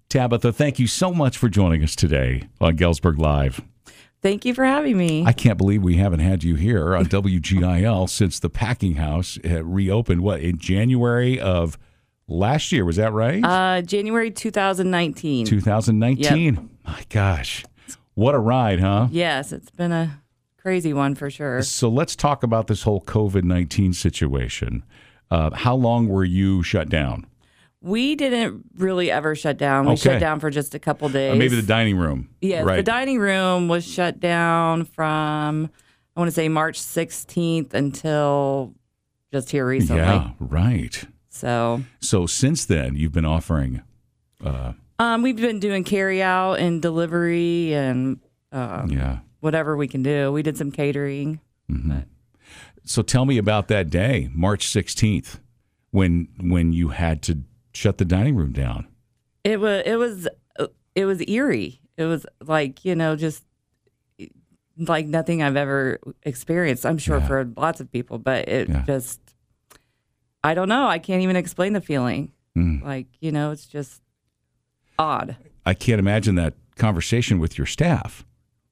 Tabitha, thank you so much for joining us today on Galesburg Live. Thank you for having me. I can't believe we haven't had you here on WGIL since the Packing House reopened, in January of last year. Was that right? January 2019. 2019. Yep. My gosh. What a ride, huh? Yes, it's been a crazy one for sure. So let's talk about this whole COVID-19 situation. How long were you shut down? We didn't really ever shut down. We shut down for just a couple days. Maybe the dining room. Yes, right. The dining room was shut down from, I want to say, March 16th until just here recently. Yeah, right. So since then, you've been offering... we've been doing carry out and delivery and whatever we can do. We did some catering. Mm-hmm. So tell me about that day, March 16th, when you had to shut the dining room down. It was eerie. It was like, just like nothing I've ever experienced. I'm sure for lots of people, but it just, I don't know. I can't even explain the feeling. Like, it's just odd. I can't imagine that conversation with your staff.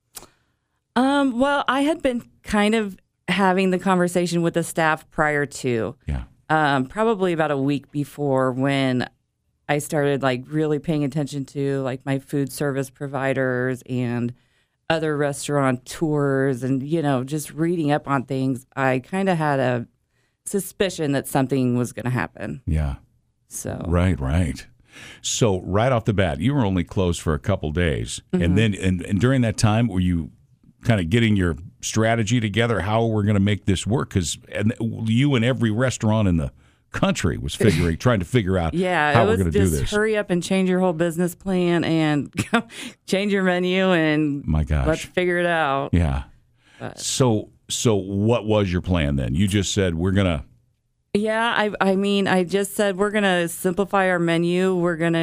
Well, I had been kind of having the conversation with the staff prior to. Yeah. Probably about a week before, when I started really paying attention to my food service providers and other restaurateurs and, just reading up on things. I kind of had a suspicion that something was going to happen. Yeah. So. Right. So right off the bat, you were only closed for a couple days. Mm-hmm. And then and during that time, were you kind of getting your strategy together, how we're going to make this work? Because you and every restaurant in the country was trying to figure out how we're going to do this. Hurry up and change your whole business plan and change your menu and my gosh, let's figure it out. Yeah. But. So what was your plan then? You just said we're going to. Yeah, I just said we're going to simplify our menu. We're going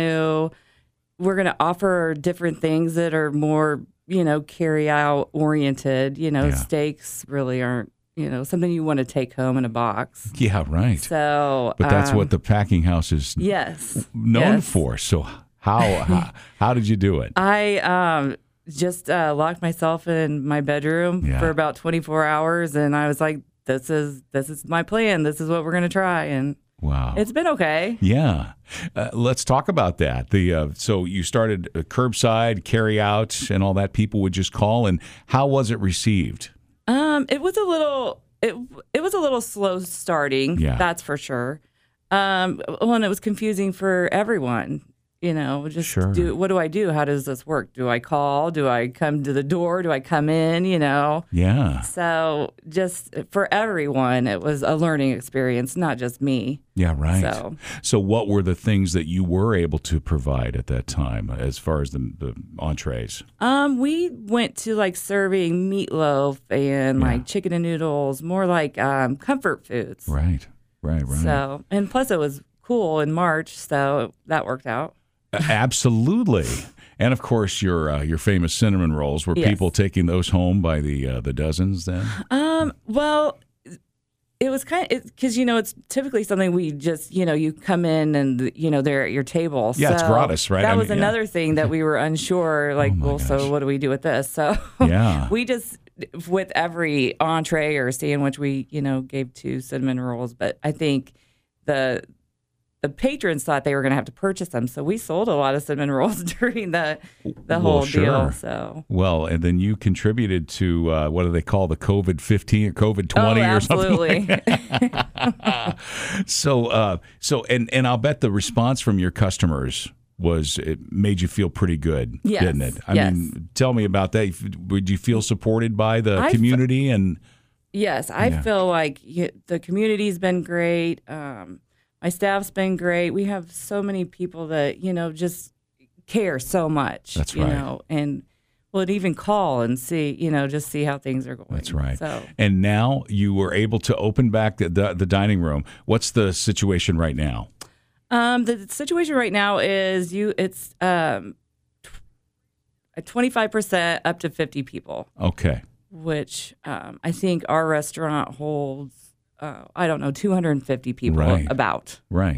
to offer different things that are more carry out oriented. Steaks really aren't, something you want to take home in a box. Yeah, right. So, but that's what the Packing House is known for. So how did you do it? I just locked myself in my bedroom for about 24 hours, and I was like, this is my plan. This is what we're going to try. And wow, it's been okay. Yeah. Let's talk about that. So you started curbside, carry out, and all that. People would just call. And how was it received? It was a little slow starting. Yeah. That's for sure. And it was confusing for everyone. What do I do? How does this work? Do I call? Do I come to the door? Do I come in? Yeah. So just for everyone, it was a learning experience, not just me. Yeah, right. So what were the things that you were able to provide at that time as far as the entrees? We went to serving meatloaf and chicken and noodles, more like comfort foods. Right. So, and plus it was cool in March, so that worked out. Absolutely. And of course, your famous cinnamon rolls. Were people taking those home by the dozens then? Well, it was kind of because it's typically something we just you come in and they're at your table. Yeah, so it's gratis, right? That was another thing that we were unsure. So what do we do with this? So we just with every entree or sandwich we gave 2 cinnamon rolls. But I think the patrons thought they were going to have to purchase them, so we sold a lot of cinnamon rolls during the whole deal. So and then you contributed to what do they call the COVID-15 or COVID-20 or something? Absolutely. And I'll bet the response from your customers it made you feel pretty good, didn't it? I mean, tell me about that. Would you feel supported by the community? Yes, I feel like the community's been great. My staff's been great. We have so many people that, just care so much. That's right. And would even call and see, just see how things are going. That's right. So. And now you were able to open back the dining room. What's the situation right now? The situation right now is it's 25% up to 50 people. Okay. Which I think our restaurant holds, 250 people about. Right.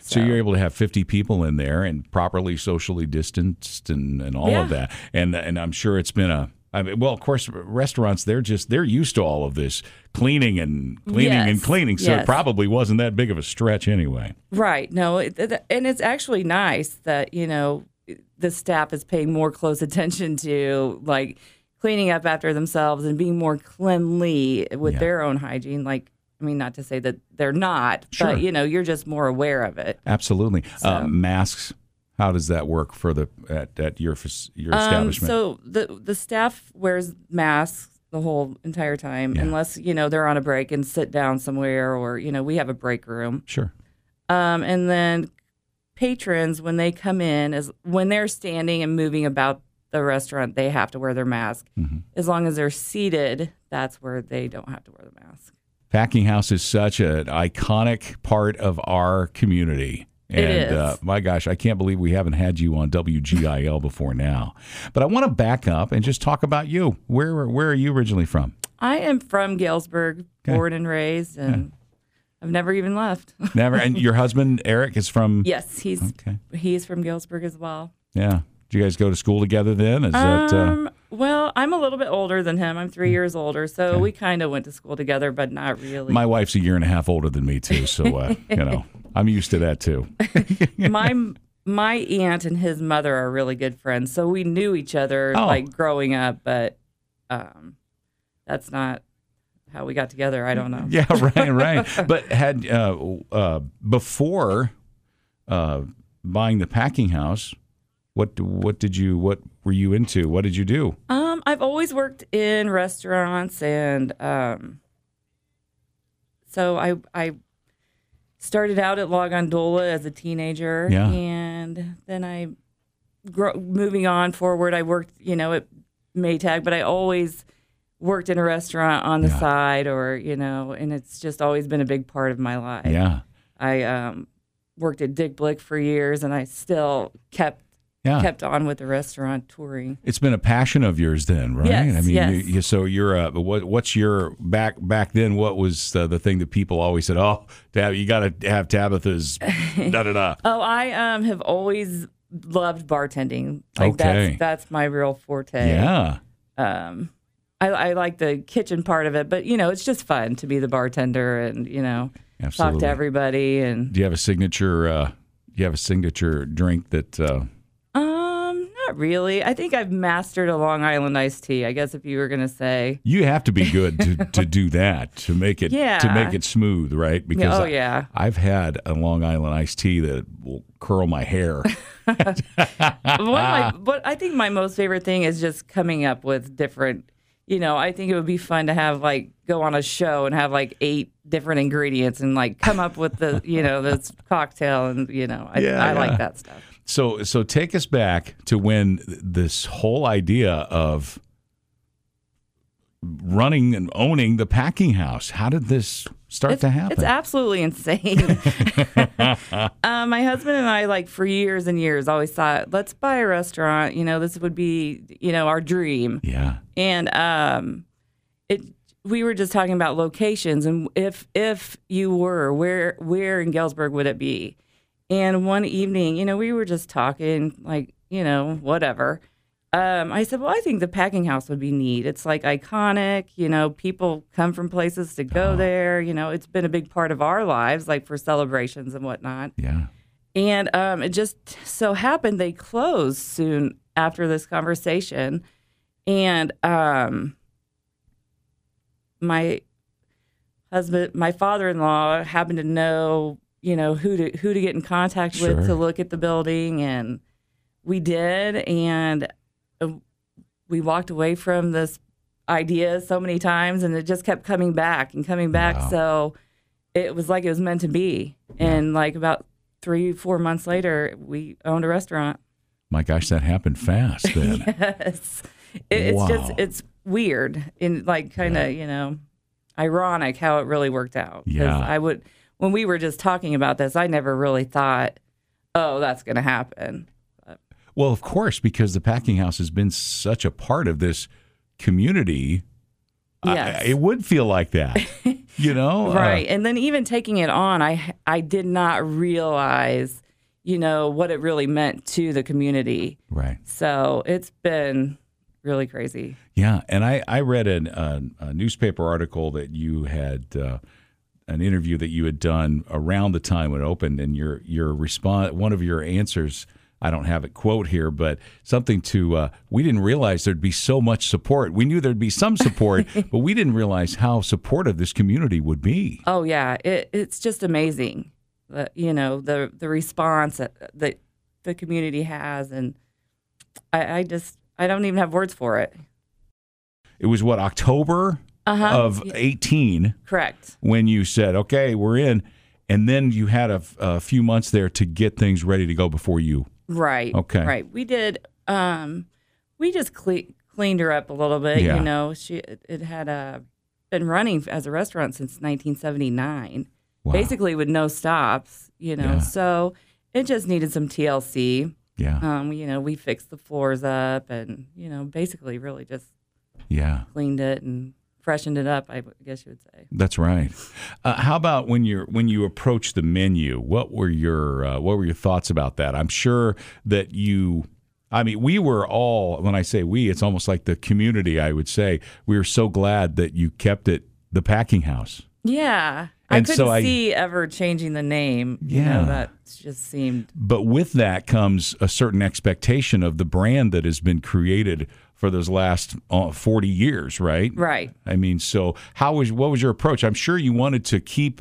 So you're able to have 50 people in there and properly socially distanced and all of that. And I'm sure it's been of course, restaurants, they're used to all of this cleaning and cleaning. So it probably wasn't that big of a stretch anyway. Right. No, and it's actually nice that, the staff is paying more close attention to like cleaning up after themselves and being more cleanly with their own hygiene. Like, I mean, not to say that they're not, but you're just more aware of it. Absolutely. So. Masks. How does that work for at your establishment? So the staff wears masks the whole entire time, unless they're on a break and sit down somewhere, or we have a break room. Sure. And then patrons, when they come in, when they're standing and moving about the restaurant, they have to wear their mask. Mm-hmm. As long as they're seated, that's where they don't have to wear the mask. Packing House is such an iconic part of our community. And my gosh, I can't believe we haven't had you on WGIL before now. But I want to back up and just talk about you. Where are you originally from? I am from Galesburg, born and raised, and I've never even left. Never. And your husband, Eric, is from? Yes, he's from Galesburg as well. Yeah. Did you guys go to school together then? Well, I'm a little bit older than him. I'm 3 years older, so we kind of went to school together, but not really. My wife's a year and a half older than me too, so I'm used to that too. My aunt and his mother are really good friends, so we knew each other like growing up, but that's not how we got together. I don't know. Yeah, right. But had before buying the Packing House, what were you into? What did you do? I've always worked in restaurants, and so I started out at La Gondola as a teenager, and then moving on forward, I worked at Maytag, but I always worked in a restaurant on the side, or and it's just always been a big part of my life. Yeah, I worked at Dick Blick for years, and I still kept on with the restaurant touring. It's been a passion of yours then, right? Yes, I mean, so you're what's your back then? What was the thing that people always said? Oh, you got to have Tabitha's da da da. Oh, I have always loved bartending. Like that's my real forte. Yeah. I like the kitchen part of it, but it's just fun to be the bartender and talk to everybody. And do you have a signature? Drink that? Not really. I think I've mastered a Long Island iced tea. I guess if you were going to say, you have to be good to do that, to make it smooth, right? Because I've had a Long Island iced tea that will curl my hair. But I think my most favorite thing is just coming up with different. I think it would be fun to have go on a show and have 8 different ingredients and come up with the this cocktail, and I like that stuff. So take us back to when this whole idea of running and owning the Packing House. How did this start to happen? It's absolutely insane. My husband and I, for years and years, always thought, let's buy a restaurant. This would be, our dream. Yeah. And we were just talking about locations, and if you were, where in Galesburg would it be? And one evening, we were just talking, whatever. I said, well, I think the Packing House would be neat. It's iconic, people come from places to go there. It's been a big part of our lives, for celebrations and whatnot. Yeah. And it just so happened they closed soon after this conversation. And my father-in-law happened to know, who to get in contact with to look at the building, and we did, and we walked away from this idea so many times, and it just kept coming back and coming back. Wow. So it was it was meant to be. And about 3-4 months later, we owned a restaurant. My gosh, that happened fast then. Yes. It's weird and kind of, ironic how it really worked out. Yeah. When we were just talking about this, I never really thought, oh, that's going to happen. Well, of course, because the Packing House has been such a part of this community. Yes. It would feel like that. Right. And then even taking it on, I did not realize, what it really meant to the community. Right. So it's been really crazy. Yeah. And I read a newspaper article that you had, an interview that you had done around the time when it opened, and your response, one of your answers, I don't have it quote here, but something to, we didn't realize there'd be so much support. We knew there'd be some support, but we didn't realize how supportive this community would be. Oh, yeah. It's just amazing, the response that the community has. And I don't even have words for it. It was what, October of 18? Correct. When you said, okay, we're in. And then you had a few months there to get things ready to go before you. Right. Okay. Right. We did. We just cleaned her up a little bit. Yeah. It had been running as a restaurant since 1979, wow. basically with no stops. Yeah. So it just needed some TLC. Yeah. We fixed the floors up, and basically really just cleaned it and freshened it up, I guess you would say. That's right. How about when you approached the menu? What were your thoughts about that? I'm sure that we were all, when I say we, it's almost like the community, I would say. We were so glad that you kept it the Packing House. Yeah. And I couldn't see ever changing the name. That just seemed. But with that comes a certain expectation of the brand that has been created for those last 40 years, right? Right. I mean, so what was your approach? I'm sure you wanted to keep,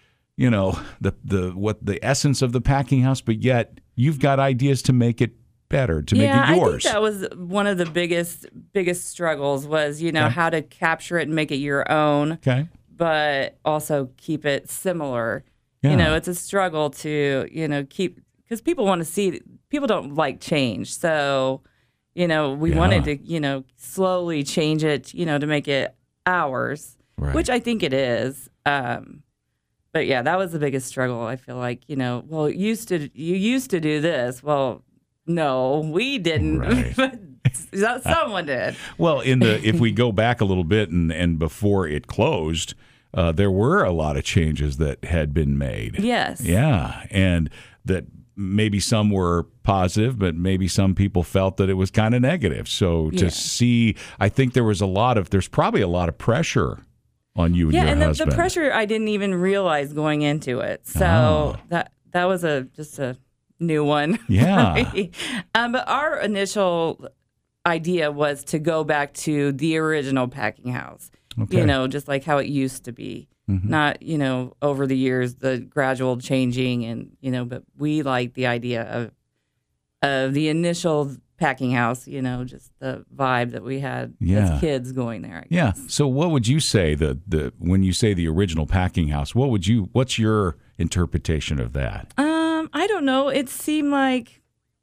the essence of the Packing House, but yet you've got ideas to make it better, to make it yours. I think that was one of the biggest struggles was, how to capture it and make it your own. Okay. But also keep it similar. Yeah. It's a struggle to, keep, because people don't like change. So, we wanted to, slowly change it, to make it ours, right. which I think it is. But yeah, that was the biggest struggle. I feel like, well, you used to do this. Well, no, we didn't. Right. Someone did. Well, if we go back a little bit and before it closed, there were a lot of changes that had been made. Yes. Yeah, and that maybe some were positive, but maybe some people felt that it was kind of negative. So to see, I think there's probably a lot of pressure on you and your husband. Yeah, and the pressure I didn't even realize going into it. So that was just a new one. Yeah. But our initial idea was to go back to the original Packing House. Okay. Just like how it used to be. Mm-hmm. Not, over the years, the gradual changing and, but we like the idea of the initial Packing House, just the vibe that we had as kids going there, I guess. Yeah. So what would you say when you say the original Packing House, what's your interpretation of that? I don't know. It seemed like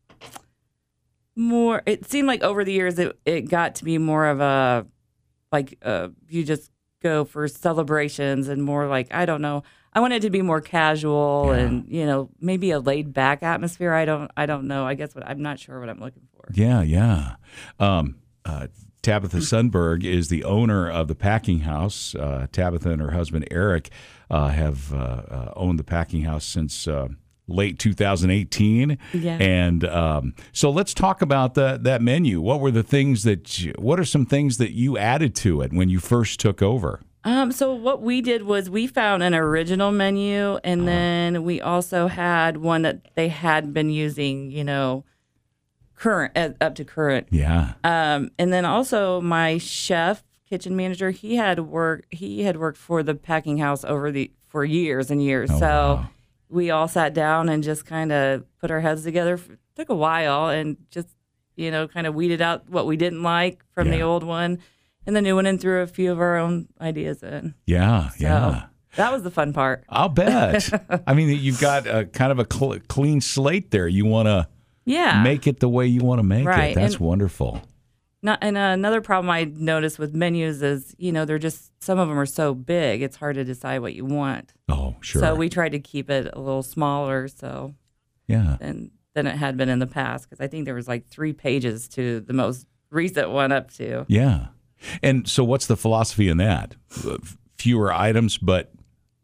over the years it got to be more of a, you just go for celebrations and more like, I don't know. I want it to be more casual and, maybe a laid back atmosphere. I don't know. I guess I'm not sure what I'm looking for. Yeah. Tabitha Sundberg is the owner of the Packing House. Tabitha and her husband, Eric, have owned the Packing House since late 2018. Yeah. And so let's talk about that menu. What are some things that you added to it when you first took over? So what we did was we found an original menu, and then we also had one that they had been using, current up to current. Yeah. And then also my chef, kitchen manager, he had worked for the Packing House for years and years. Wow. We all sat down and just kind of put our heads together. It took a while and just, kind of weeded out what we didn't like from the old one and the new one and threw a few of our own ideas in. Yeah. That was the fun part. I'll bet. I mean, you've got kind of a clean slate there. You want to make it the way you want to make it. That's wonderful. And another problem I noticed with menus is, they're just, some of them are so big, it's hard to decide what you want. Oh, sure. So we tried to keep it a little smaller, than it had been in the past, because I think there was like 3 pages to the most recent one up to. Yeah. And so what's the philosophy in that? fewer items, but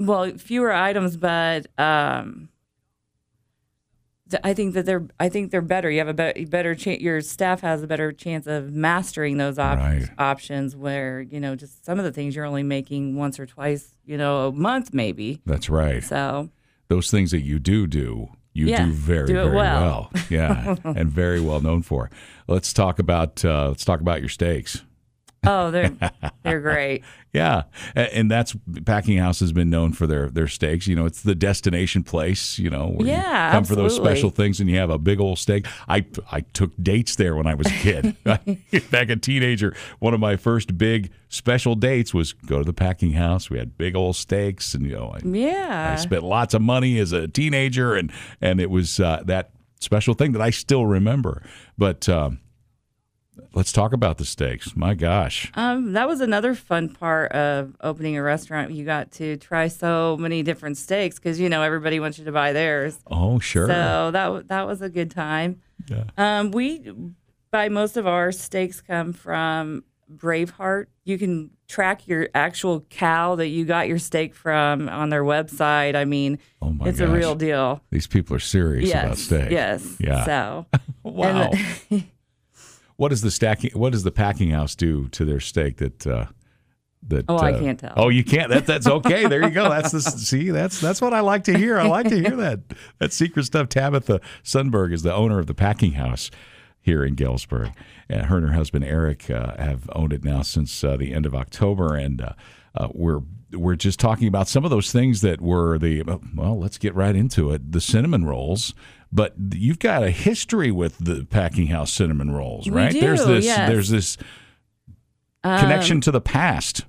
I think that they're better. You have a better chance. Your staff has a better chance of mastering those options. Where just some of the things you're only making once or twice, a month maybe. That's right. So those things that you do very, very well. Yeah, and very well known for. Let's talk about your steaks. Oh, they're great. Yeah, and that's Packing House has been known for their steaks. It's the destination place. Where you come absolutely. for those special things, and you have a big old steak. I took dates there when I was a kid. Back a teenager, one of my first big special dates was go to the Packing House. We had big old steaks, and I spent lots of money as a teenager, and it was that special thing that I still remember. But let's talk about the steaks. My gosh. That was another fun part of opening a restaurant. You got to try so many different steaks because, everybody wants you to buy theirs. Oh, sure. So that was a good time. Yeah. We buy most of our steaks come from Braveheart. You can track your actual cow that you got your steak from on their website. I mean, it's a real deal. These people are serious about steak. Yes. Yeah. So. Wow. What does the Packing House do to their steak that I can't tell. Oh, you can't. That's okay. There you go. That's what I like to hear. I like to hear that secret stuff. Tabitha Sundberg is the owner of the Packing House here in Galesburg. And her and her husband Eric have owned it now since the end of October, and we're just talking about some of those things that were let's get right into it. The cinnamon rolls. But you've got a history with the Packing House cinnamon rolls, right? We do, there's this connection to the past.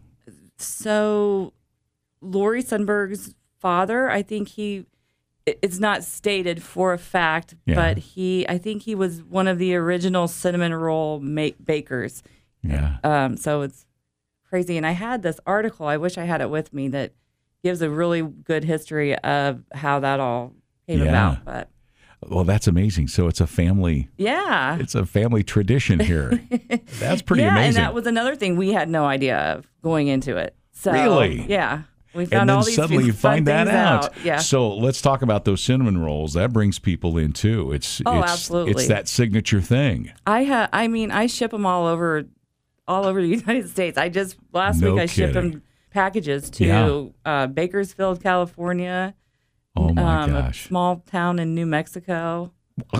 So Lori Sundberg's father, I think it's not stated for a fact, but I think he was one of the original cinnamon roll bakers. Yeah. So it's crazy. And I had this article, I wish I had it with me, that gives a really good history of how that all came about. But well, that's amazing. So it's a family. Yeah. It's a family tradition here. That's pretty amazing. And that was another thing we had no idea of going into it. So, really? Yeah. We found and then all these suddenly you find that out. Yeah. So let's talk about those cinnamon rolls. That brings people in too. Absolutely. It's that signature thing. I ship them all over the United States. Last week I shipped them packages to Bakersfield, California. Oh my gosh! A small town in New Mexico.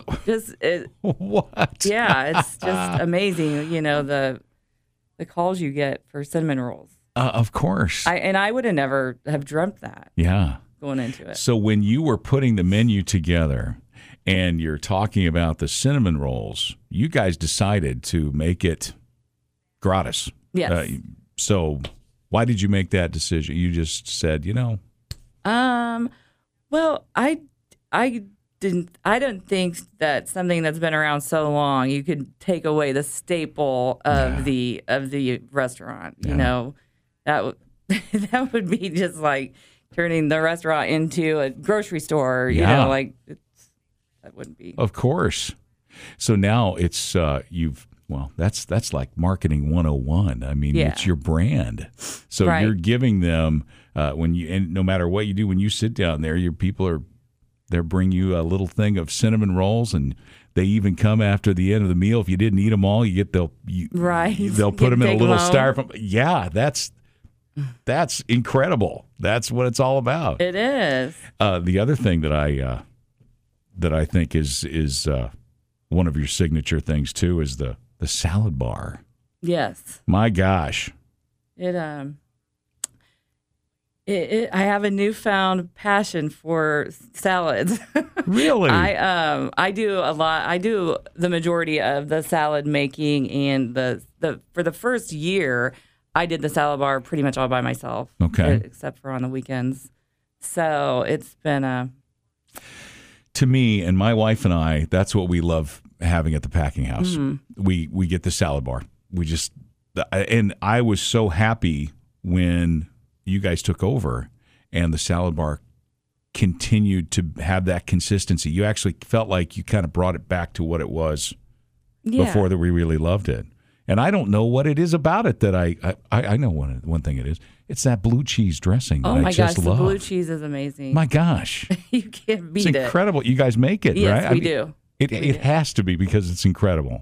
What? Yeah, it's just amazing. The calls you get for cinnamon rolls. Of course. I would have never have dreamt that. Yeah. Going into it. So when you were putting the menu together, and you're talking about the cinnamon rolls, you guys decided to make it gratis. Yes. So why did you make that decision? You just said, Well, I don't think that something that's been around so long you could take away the staple of the restaurant. Yeah. That would be just like turning the restaurant into a grocery store. That wouldn't be. Of course. So now it's that's like marketing 101. I mean, it's your brand. So you're giving them and no matter what you do, when you sit down there, your people they'll bring you a little thing of cinnamon rolls, and they even come after the end of the meal. If you didn't eat them all, they'll put them in a little styrofoam. Yeah, that's incredible. That's what it's all about. It is. The other thing that I think is one of your signature things too is the salad bar. Yes. My gosh. I have a newfound passion for salads. Really? I do a lot. I do the majority of the salad making, and for the first year, I did the salad bar pretty much all by myself. Okay. Except for on the weekends. So it's been to me and my wife and I, that's what we love having at the Packing House. Mm-hmm. We get the salad bar. And I was so happy when you guys took over and the salad bar continued to have that consistency. You actually felt like you kind of brought it back to what it was before, that we really loved it. And I don't know what it is about it that I know one thing it is. It's that blue cheese dressing that Oh my I just gosh, love. the blue cheese is amazing. My gosh. You can't beat it. It's incredible. You guys make it, Yes, right? we do. It has to be because it's incredible.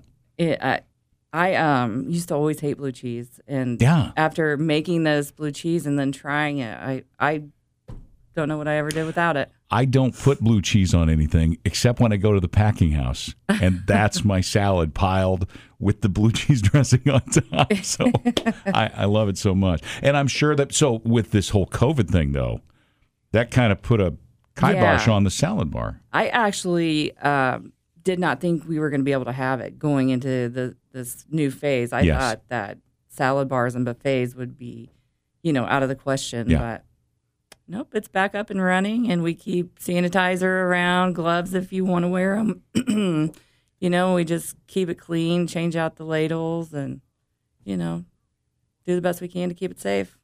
I used to always hate blue cheese, and after making this blue cheese and then trying it, I don't know what I ever did without it. I don't put blue cheese on anything except when I go to the packing house, and that's my salad piled with the blue cheese dressing on top. So I love it so much. And I'm sure that, so with this whole COVID thing, though, that kind of put a kibosh on the salad bar. I actually did not think we were going to be able to have it going into this new phase. I thought that salad bars and buffets would be, out of the question. But nope, it's back up and running, and we keep sanitizer around, gloves if you want to wear them. We just keep it clean, change out the ladles, and, do the best we can to keep it safe.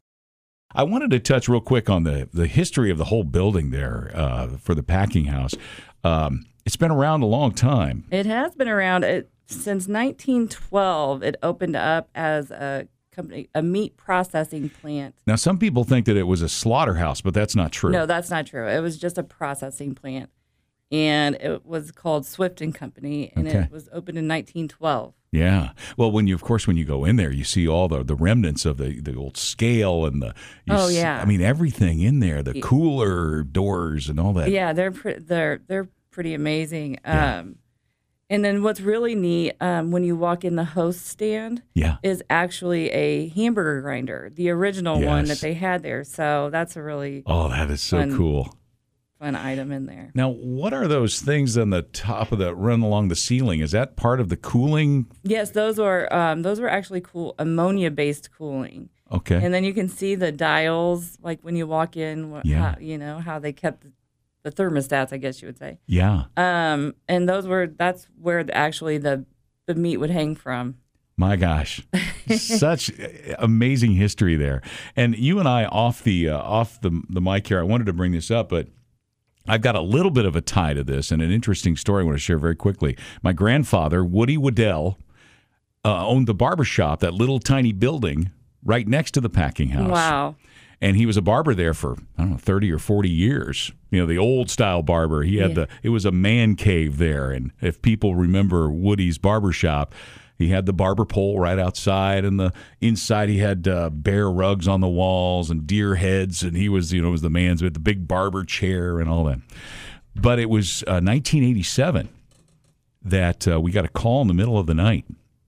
I wanted to touch real quick on the history of the whole building there for the packing house. It's been around a long time. It has been around since 1912. It opened up as a meat processing plant. Now, some people think that it was a slaughterhouse, but that's not true. No, that's not true. It was just a processing plant, and it was called Swift and Company, and it was opened in 1912. Yeah. Well, when you go in there, you see all the remnants of the old scale and everything in there, the cooler doors and all that. Yeah, they're pretty amazing. And then what's really neat, when you walk in the host stand, is actually a hamburger grinder, the original one that they had there. So that's a really that is so cool. Fun item in there. Now, what are those things on the top of run along the ceiling? Is that part of the cooling? Yes, those were actually cool ammonia-based cooling. Okay. And then you can see the dials, like when you walk in, how they kept the thermostats, I guess you would say. Yeah. And that's where actually the meat would hang from. My gosh, such amazing history there. And you and I off the mic here, I wanted to bring this up, but I've got a little bit of a tie to this and an interesting story I want to share very quickly. My grandfather, Woody Waddell, owned the barbershop, that little tiny building right next to the packing house. Wow. And he was a barber there for, 30 or 40 years. The old style barber. He had it was a man cave there. And if people remember Woody's barbershop, he had the barber pole right outside, and the inside he had bear rugs on the walls and deer heads, and he was, was the man's with the big barber chair and all that. But it was 1987 that we got a call in the middle of the night,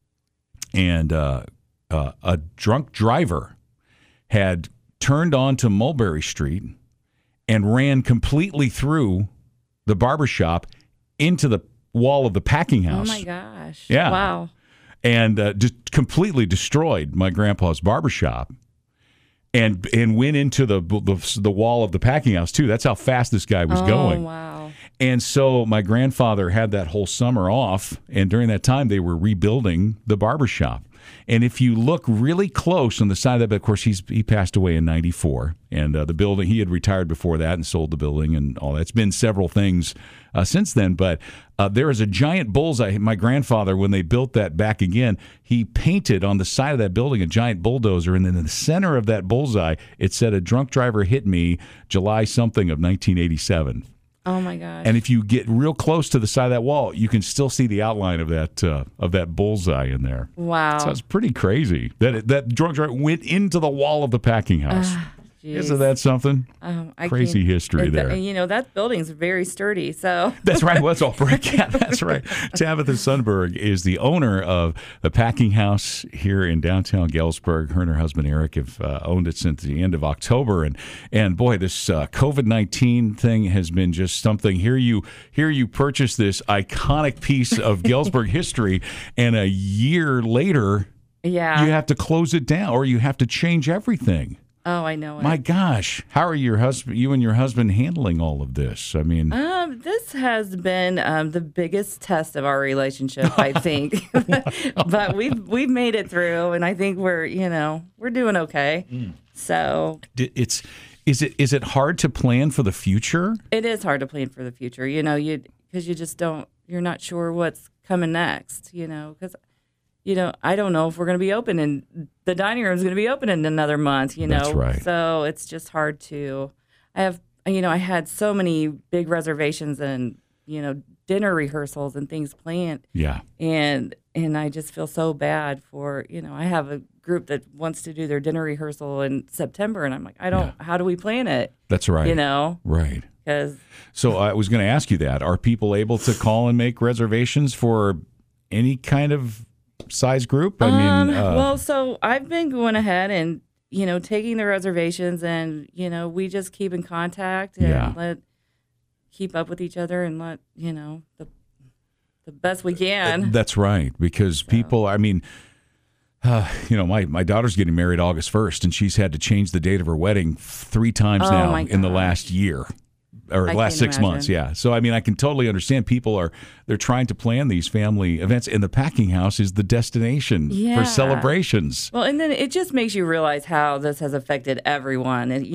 and a drunk driver had turned onto Mulberry Street and ran completely through the barbershop into the wall of the packing house. Oh, my gosh. Yeah. Wow. And just completely destroyed my grandpa's barbershop and went into the wall of the packing house, too. That's how fast this guy was going. Oh, wow. And so my grandfather had that whole summer off, and during that time, they were rebuilding the barbershop. And if you look really close on the side of that, but of course, he passed away in 94. And the building, he had retired before that and sold the building and all that. It's been several things since then. But there is a giant bullseye. My grandfather, when they built that back again, he painted on the side of that building a giant bulldozer. And then in the center of that bullseye, it said, "A drunk driver hit me July something of 1987. Oh my gosh! And if you get real close to the side of that wall, you can still see the outline of that bullseye in there. Wow! So it's pretty crazy that drunk driver went into the wall of the packing house. Isn't that something? Crazy history there. That building's very sturdy. So that's right. Well, that's all brick. Yeah, that's right. Tabitha Sundberg is the owner of the packing house here in downtown Galesburg. Her and her husband Eric have owned it since the end of October. And boy, this COVID-19 thing has been just something. Here you purchase this iconic piece of Galesburg history, and a year later, you have to close it down or you have to change everything. Oh, I know it. My gosh, how are you and your husband handling all of this? I mean, this has been the biggest test of our relationship, I think. But we've made it through, and I think we're doing okay. So is it hard to plan for the future? It is hard to plan for the future, because you just don't. You're not sure what's coming next, because I don't know if we're going to be open and the dining room is going to be open in another month, That's right. So it's just hard to, I had so many big reservations and, dinner rehearsals and things planned. Yeah. And I just feel so bad for, I have a group that wants to do their dinner rehearsal in September. And I'm like, how do we plan it? That's right. Right. So I was going to ask you that. Are people able to call and make reservations for any kind of size group? Well, so I've been going ahead and, taking the reservations and, we just keep in contact and keep up with each other and let, the best we can. That's right. Because people, my daughter's getting married August 1st, and she's had to change the date of her wedding 3 times now in the last year. Or last 6 months, yeah. So, I can totally understand they're trying to plan these family events, and the packing house is the destination for celebrations. Well, and then it just makes you realize how this has affected everyone. And,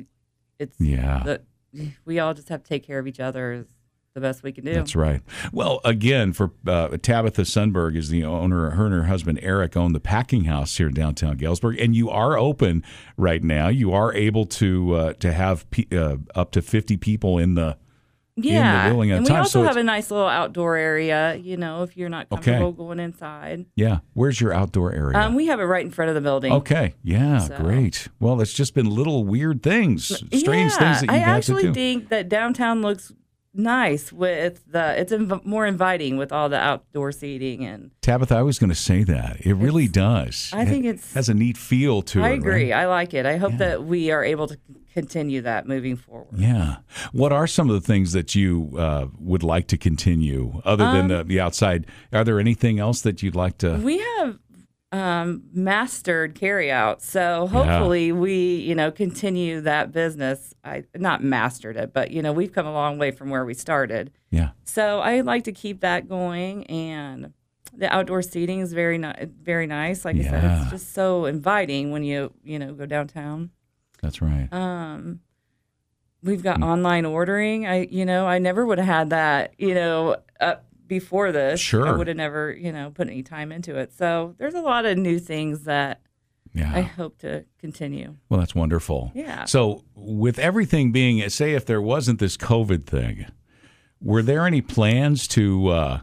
we all just have to take care of each other the best we can do. That's right. Well, again, for Tabitha Sundberg is the owner. Her and her husband Eric own the packing house here in downtown Galesburg, and you are open right now. You are able to have up to 50 people in the building at a time. And we also have a nice little outdoor area. If you're not comfortable going inside. Yeah. Where's your outdoor area? We have it right in front of the building. Okay. Yeah. So. Great. Well, it's just been little weird things, strange things that you've had to do. I actually think that downtown looks nice with it's more inviting with all the outdoor seating. And Tabitha, I was going to say that it really does. I think it has a neat feel to it. I agree. Right? I like it. I hope that we are able to continue that moving forward. Yeah. What are some of the things that you would like to continue other than the outside? Are there anything else that you'd like to? We have mastered carryout, so hopefully we continue that business. I not mastered it, but we've come a long way from where we started. Yeah. So I'd like to keep that going, and the outdoor seating is very nice. Like I said, it's just so inviting when you go downtown. That's right. We've got online ordering. I never would have had that before this. Sure. I would have never, put any time into it. So there's a lot of new things that I hope to continue. Well, that's wonderful. Yeah. So with everything being, say if there wasn't this COVID thing, were there any plans to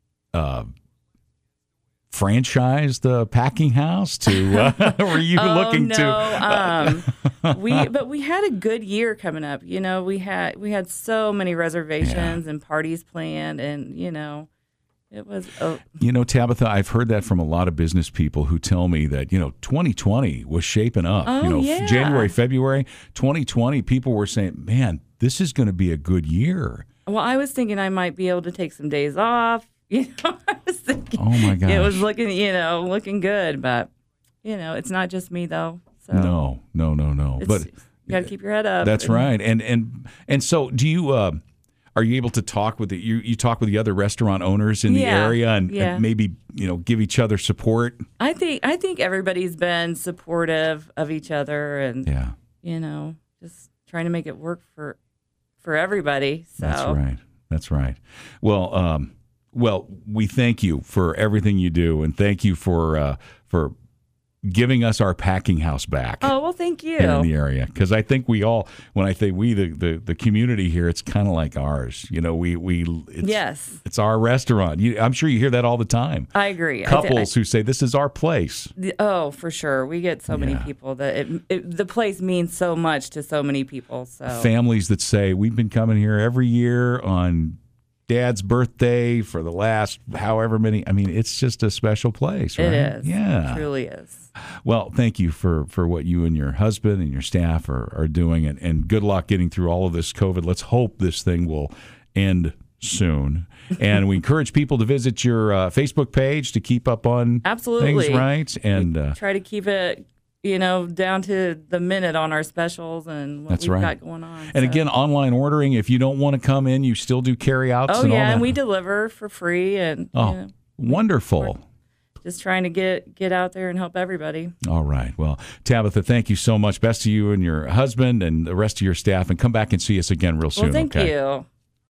franchise the packing house? Were you looking to? But we had a good year coming up. We had so many reservations and parties planned, and it was. Tabitha, I've heard that from a lot of business people who tell me that 2020 was shaping up. January, February, 2020, people were saying, "Man, this is going to be a good year." Well, I was thinking I might be able to take some days off. I was thinking, oh my gosh, it was looking good, but it's not just me though. So no. But you got to keep your head up. That's right. And so, do you? Are you able to talk with you talk with the other restaurant owners in the area and maybe give each other support? I think everybody's been supportive of each other and just trying to make it work for everybody. So That's right. Well, we thank you for everything you do, and thank you for giving us our packing house back. Oh, well, thank you. Here in the area, because I think we all, when I say we, the community here, it's kind of like ours. It's our restaurant. I'm sure you hear that all the time. I agree. Couples who say this is our place. Oh, for sure. We get so many people that the place means so much to so many people. So families that say we've been coming here every year on Dad's birthday for the last however many. It's just a special place, right? It is. Yeah. It truly is. Well, thank you for what you and your husband and your staff are doing, and good luck getting through all of this COVID. Let's hope this thing will end soon. And we encourage people to visit your Facebook page to keep up on things, right? And try to keep it down to the minute on our specials and what we've got going on. And again, online ordering, if you don't want to come in, you still do carry-outs and all that? And we deliver for free. And wonderful. Just trying to get out there and help everybody. All right. Well, Tabitha, thank you so much. Best to you and your husband and the rest of your staff. And come back and see us again real soon. Well, thank you.